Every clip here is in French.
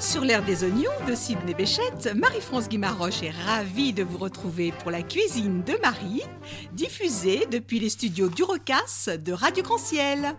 Sur l'air des oignons de Sydney Béchette, Marie-France Guimaroche est ravie de vous retrouver pour la cuisine de Marie, diffusée depuis les studios du Rocas de Radio Grand Ciel.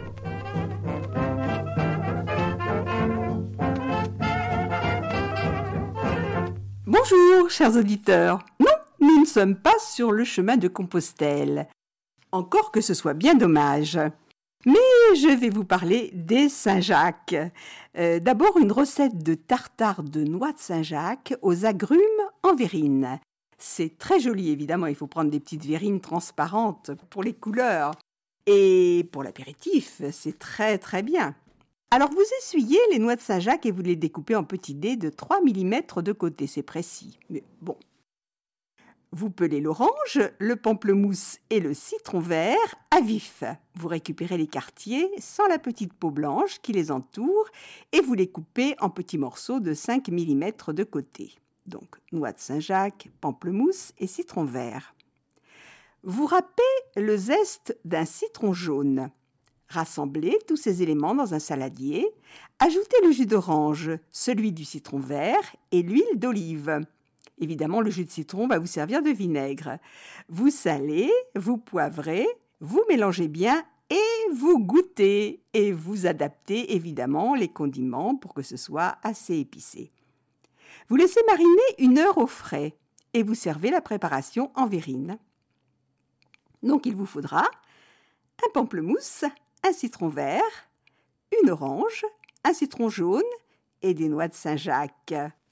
Bonjour, chers auditeurs. Non, nous ne sommes pas sur le chemin de Compostelle. Encore que ce soit bien dommage. Mais je vais vous parler des Saint-Jacques. D'abord, une recette de tartare de noix de Saint-Jacques aux agrumes en verrine. C'est très joli, évidemment. Il faut prendre des petites verrines transparentes pour les couleurs. Et pour l'apéritif, c'est très très bien. Alors, vous essuyez les noix de Saint-Jacques et vous les découpez en petits dés de 3 mm de côté. C'est précis, mais bon. Vous pelez l'orange, le pamplemousse et le citron vert à vif. Vous récupérez les quartiers sans la petite peau blanche qui les entoure et vous les coupez en petits morceaux de 5 mm de côté. Donc, noix de Saint-Jacques, pamplemousse et citron vert. Vous râpez le zeste d'un citron jaune. Rassemblez tous ces éléments dans un saladier. Ajoutez le jus d'orange, celui du citron vert et l'huile d'olive. Évidemment, le jus de citron va vous servir de vinaigre. Vous salez, vous poivrez, vous mélangez bien et vous goûtez. Et vous adaptez évidemment les condiments pour que ce soit assez épicé. Vous laissez mariner 1 heure au frais et vous servez la préparation en verrine. Donc, il vous faudra un pamplemousse, un citron vert, une orange, un citron jaune et des noix de Saint-Jacques.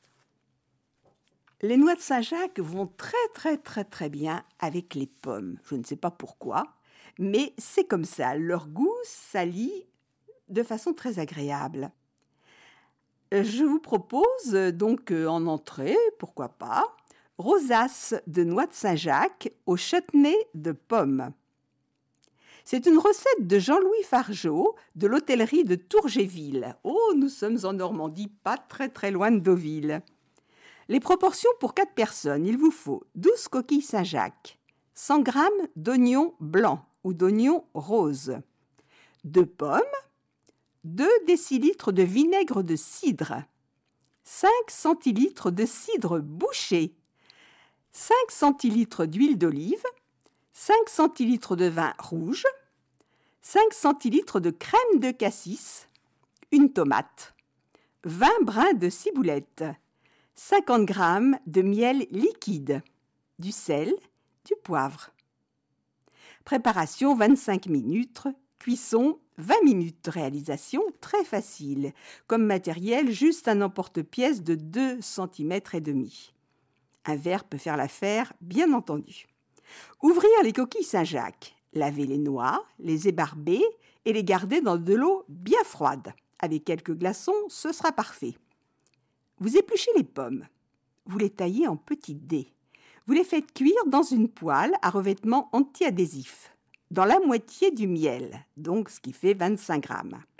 Les noix de Saint-Jacques vont très bien avec les pommes. Je ne sais pas pourquoi, mais c'est comme ça. Leur goût s'allie de façon très agréable. Je vous propose donc en entrée, pourquoi pas, rosace de noix de Saint-Jacques au chutney de pommes. C'est une recette de Jean-Louis Fargeot de l'hôtellerie de Tourgéville. Oh, nous sommes en Normandie, pas très loin de Deauville. Les proportions pour 4 personnes, il vous faut 12 coquilles Saint-Jacques, 100 g d'oignons blancs ou d'oignons roses, 2 pommes, 2 décilitres de vinaigre de cidre, 5 centilitres de cidre bouché, 5 centilitres d'huile d'olive, 5 centilitres de vin rouge, 5 centilitres de crème de cassis, une tomate, 20 brins de ciboulette, 50 g de miel liquide, du sel, du poivre. Préparation 25 minutes, cuisson 20 minutes, réalisation très facile. Comme matériel, juste un emporte-pièce de 2 cm et demi. Un verre peut faire l'affaire, bien entendu. Ouvrir les coquilles Saint-Jacques, laver les noix, les ébarber et les garder dans de l'eau bien froide. Avec quelques glaçons, ce sera parfait. Vous épluchez les pommes. Vous les taillez en petits dés. Vous les faites cuire dans une poêle à revêtement anti-adhésif, dans la moitié du miel, donc ce qui fait 25 g.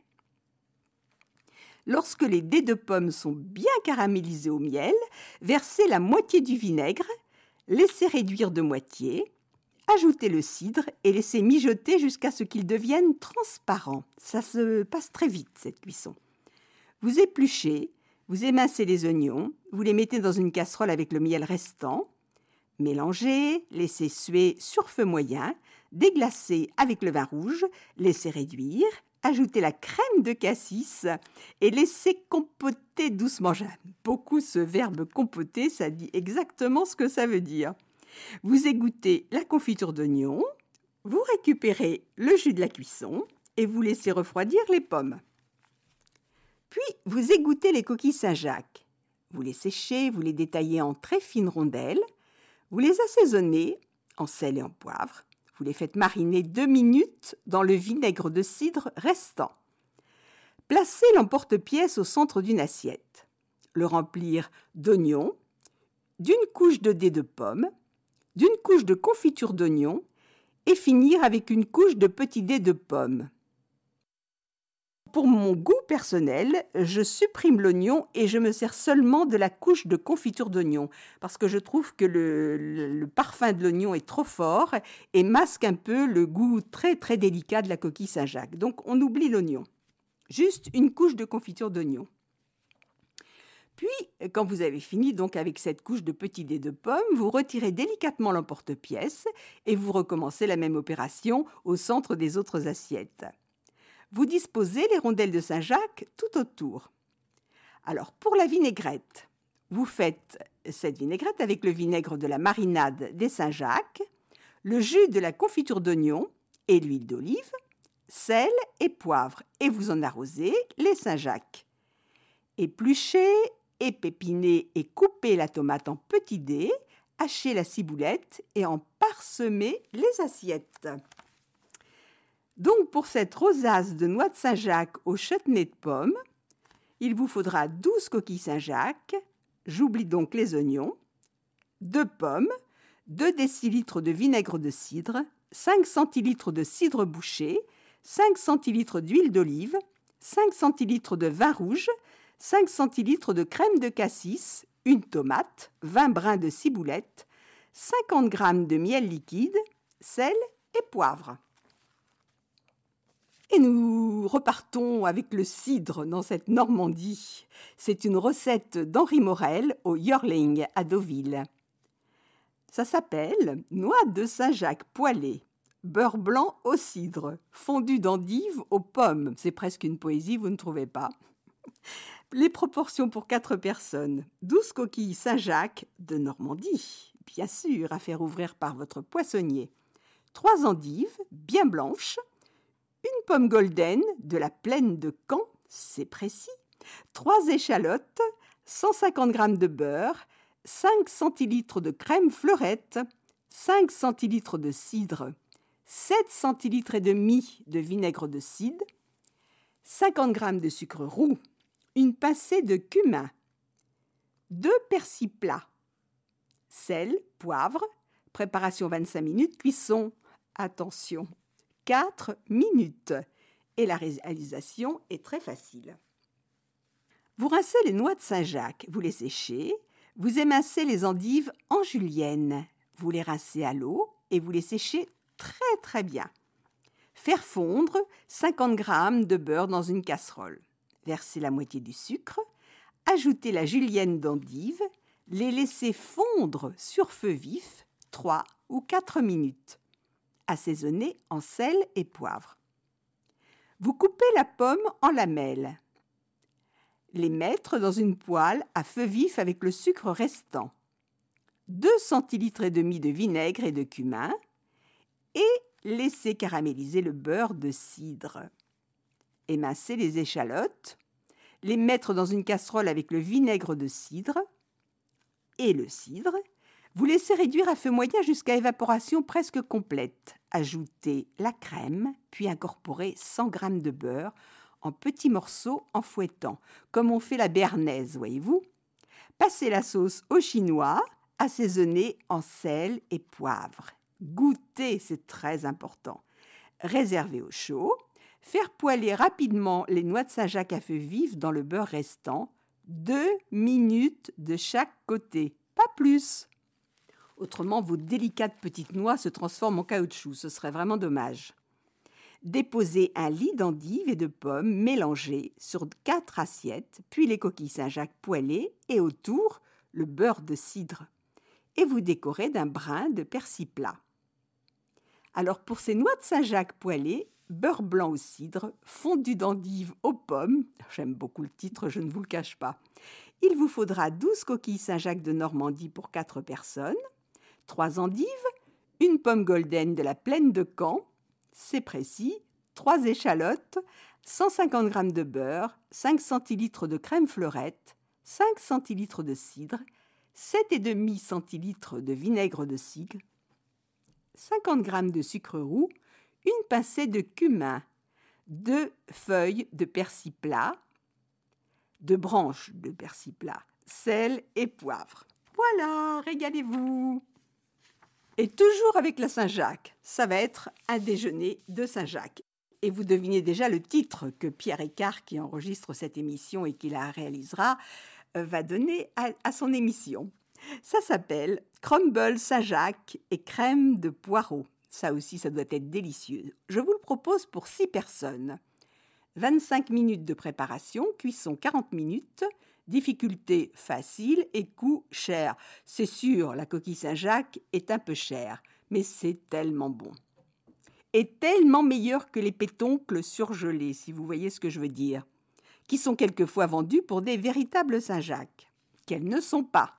Lorsque les dés de pommes sont bien caramélisés au miel, versez la moitié du vinaigre, laissez réduire de moitié, ajoutez le cidre et laissez mijoter jusqu'à ce qu'il devienne transparent. Ça se passe très vite, cette cuisson. Vous épluchez, vous émincez les oignons, vous les mettez dans une casserole avec le miel restant, mélangez, laissez suer sur feu moyen, déglacez avec le vin rouge, laissez réduire, ajoutez la crème de cassis et laissez compoter doucement. J'aime beaucoup ce verbe compoter, ça dit exactement ce que ça veut dire. Vous égouttez la confiture d'oignon, vous récupérez le jus de la cuisson et vous laissez refroidir les pommes. Puis, vous égouttez les coquilles Saint-Jacques. Vous les séchez, vous les détaillez en très fines rondelles. Vous les assaisonnez en sel et en poivre. Vous les faites mariner 2 minutes dans le vinaigre de cidre restant. Placez l'emporte-pièce au centre d'une assiette. Le remplir d'oignons, d'une couche de dés de pommes, d'une couche de confiture d'oignon et finir avec une couche de petits dés de pommes. Pour mon goût personnel, je supprime l'oignon et je me sers seulement de la couche de confiture d'oignon parce que je trouve que le parfum de l'oignon est trop fort et masque un peu le goût très délicat de la coquille Saint-Jacques. Donc on oublie l'oignon. Juste une couche de confiture d'oignon. Puis, quand vous avez fini donc avec cette couche de petits dés de pommes, vous retirez délicatement l'emporte-pièce et vous recommencez la même opération au centre des autres assiettes. Vous disposez les rondelles de Saint-Jacques tout autour. Alors, pour la vinaigrette, vous faites cette vinaigrette avec le vinaigre de la marinade des Saint-Jacques, le jus de la confiture d'oignon et l'huile d'olive, sel et poivre, et vous en arrosez les Saint-Jacques. Épluchez, épépinez et coupez la tomate en petits dés, hachez la ciboulette et en parsemez les assiettes. Donc pour cette rosace de noix de Saint-Jacques au chutney de pommes, il vous faudra 12 coquilles Saint-Jacques, j'oublie donc les oignons, 2 pommes, 2 décilitres de vinaigre de cidre, 5 centilitres de cidre bouché, 5 centilitres d'huile d'olive, 5 centilitres de vin rouge, 5 centilitres de crème de cassis, une tomate, 20 brins de ciboulette, 50 g de miel liquide, sel et poivre. Et nous repartons avec le cidre dans cette Normandie. C'est une recette d'Henri Morel au Yearling à Deauville. Ça s'appelle noix de Saint-Jacques poêlée, beurre blanc au cidre, fondue d'endives aux pommes. C'est presque une poésie, vous ne trouvez pas? Les proportions pour 4 personnes. 12 coquilles Saint-Jacques de Normandie, bien sûr, à faire ouvrir par votre poissonnier. 3 endives, bien blanches. Une pomme golden de la plaine de Caen, c'est précis. 3 échalotes, 150 g de beurre, 5 centilitres de crème fleurette, 5 centilitres de cidre, 7 centilitres et demi de vinaigre de cidre, 50 g de sucre roux, une pincée de cumin, 2 persils plats, sel, poivre, préparation 25 minutes, cuisson, attention, 4 minutes. Et la réalisation est très facile. Vous rincez les noix de Saint-Jacques, vous les séchez, vous émincez les endives en julienne, vous les rincez à l'eau et vous les séchez très très bien. Faire fondre 50 g de beurre dans une casserole. Versez la moitié du sucre, ajoutez la julienne d'endive, les laisser fondre sur feu vif 3 ou 4 minutes. Assaisonner en sel et poivre. Vous coupez la pomme en lamelles. Les mettre dans une poêle à feu vif avec le sucre restant. 2 centilitres et demi de vinaigre et de cumin et laisser caraméliser le beurre de cidre. Émincer les échalotes, les mettre dans une casserole avec le vinaigre de cidre et le cidre. Vous laissez réduire à feu moyen jusqu'à évaporation presque complète. Ajoutez la crème, puis incorporez 100 g de beurre en petits morceaux en fouettant, comme on fait la béarnaise, voyez-vous. Passez la sauce au chinois, assaisonnée en sel et poivre. Goûtez, c'est très important. Réservez au chaud. Faire poêler rapidement les noix de Saint-Jacques à feu vif dans le beurre restant. 2 minutes de chaque côté, pas plus. Autrement, vos délicates petites noix se transforment en caoutchouc. Ce serait vraiment dommage. Déposez un lit d'endives et de pommes mélangées sur 4 assiettes, puis les coquilles Saint-Jacques poêlées et autour, le beurre de cidre. Et vous décorez d'un brin de persil plat. Alors pour ces noix de Saint-Jacques poêlées, beurre blanc au cidre, fondu d'endives aux pommes, j'aime beaucoup le titre, je ne vous le cache pas. Il vous faudra 12 coquilles Saint-Jacques de Normandie pour 4 personnes, 3 endives, une pomme golden de la plaine de Caen, c'est précis, 3 échalotes, 150 g de beurre, 5 centilitres de crème fleurette, 5 centilitres de cidre, 7,5 centilitres de vinaigre de cidre, 50 g de sucre roux, une pincée de cumin, 2 feuilles de persil plat, 2 branches de persil plat, sel et poivre. Voilà, régalez-vous! Et toujours avec la Saint-Jacques, ça va être un déjeuner de Saint-Jacques. Et vous devinez déjà le titre que Pierre Écart, qui enregistre cette émission et qui la réalisera, va donner à son émission. Ça s'appelle Crumble Saint-Jacques et crème de poireaux. Ça aussi, ça doit être délicieux. Je vous le propose pour 6 personnes. 25 minutes de préparation, cuisson 40 minutes, difficulté facile et coût cher. C'est sûr, la coquille Saint-Jacques est un peu chère, mais c'est tellement bon. Et tellement meilleur que les pétoncles surgelés, si vous voyez ce que je veux dire, qui sont quelquefois vendus pour des véritables Saint-Jacques, qu'elles ne sont pas.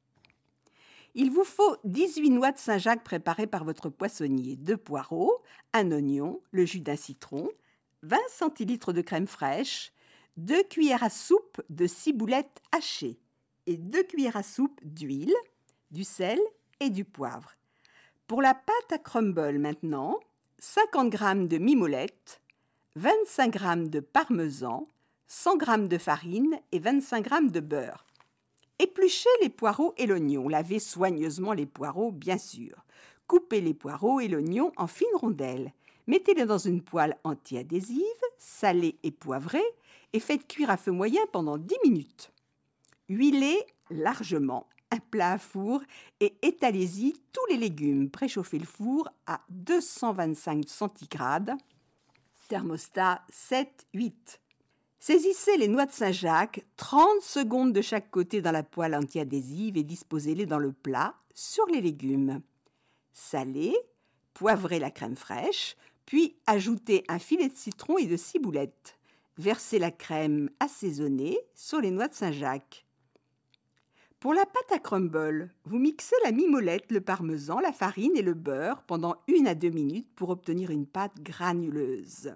Il vous faut 18 noix de Saint-Jacques préparées par votre poissonnier, 2 poireaux, un oignon, le jus d'un citron, 20 centilitres de crème fraîche, 2 cuillères à soupe de ciboulettes hachées et 2 cuillères à soupe d'huile, du sel et du poivre. Pour la pâte à crumble maintenant, 50 g de mimolette, 25 g de parmesan, 100 g de farine et 25 g de beurre. Épluchez les poireaux et l'oignon. Lavez soigneusement les poireaux, bien sûr. Coupez les poireaux et l'oignon en fines rondelles. Mettez-les dans une poêle anti-adhésive, salée et poivrée, et faites cuire à feu moyen pendant 10 minutes. Huilez largement un plat à four et étalez-y tous les légumes. Préchauffez le four à 225 centigrades, thermostat 7-8. Saisissez les noix de Saint-Jacques, 30 secondes de chaque côté dans la poêle anti-adhésive et disposez-les dans le plat sur les légumes. Salez, poivrez la crème fraîche, puis ajoutez un filet de citron et de ciboulette. Versez la crème assaisonnée sur les noix de Saint-Jacques. Pour la pâte à crumble, vous mixez la mimolette, le parmesan, la farine et le beurre pendant 1 à 2 minutes pour obtenir une pâte granuleuse.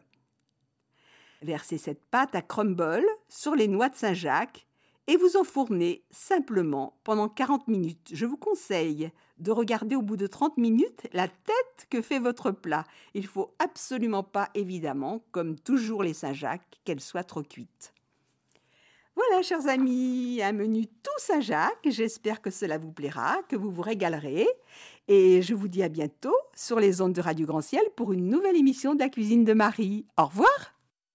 Versez cette pâte à crumble sur les noix de Saint-Jacques et vous enfournez simplement pendant 40 minutes. Je vous conseille de regarder au bout de 30 minutes la tête que fait votre plat. Il ne faut absolument pas, évidemment, comme toujours les Saint-Jacques, qu'elles soient trop cuites. Voilà, chers amis, un menu tout Saint-Jacques. J'espère que cela vous plaira, que vous vous régalerez. Et je vous dis à bientôt sur les ondes de Radio Grand Ciel pour une nouvelle émission de la cuisine de Marie. Au revoir!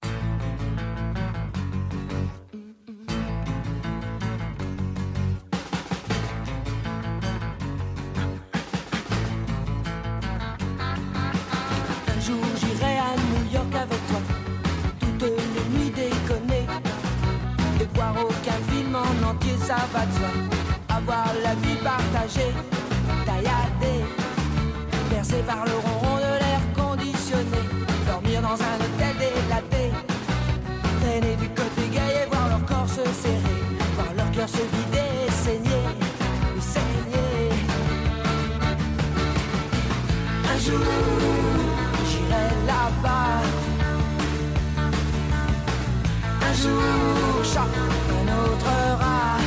Avec toi, toutes les nuits déconner, et voir aucun film en entier, ça va de soi. Avoir la vie partagée, tailladée, bercée par le ronron de l'air conditionné, dormir dans un hôtel délaté, traîner du côté gay et voir leur corps se serrer, voir leur cœur se vider et saigner, Un jour, j'irai là-bas. Un jour, un autre rat.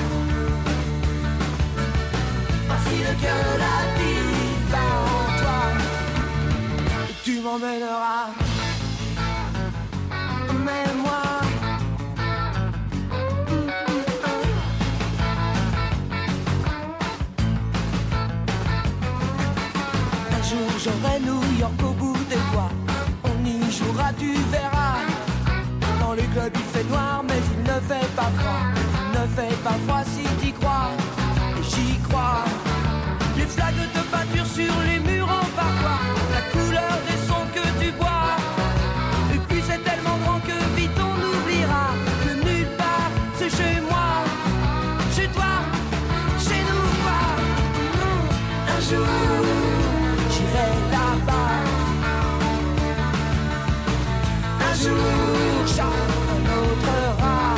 Facile que la vie bat en toi. Et tu m'emmèneras. Emmène-moi. Un jour, j'aurai New York au bout des doigts. On y jouera, tu verras. Dans les clubs il fait noir mais il ne fait pas froid. Il ne fait pas froid si t'y crois. Et j'y crois. Les flaques de peinture sur les murs en parfois. La couleur des sons que tu bois. Et puis c'est tellement grand que vite on oubliera que nulle part c'est chez moi. Chez toi, chez nous pas. Un jour j'irai là-bas. Un jour, un autre rat.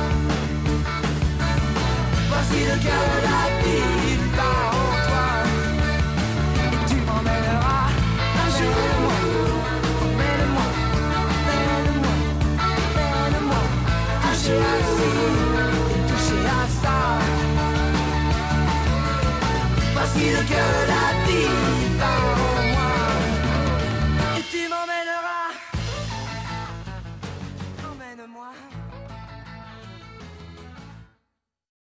Voici le cœur de la ville bat en toi. Et tu m'emmèneras un jour. Emmène-moi, emmène-moi, emmène-moi. Toucher à ci et toucher à ça. Voici le cœur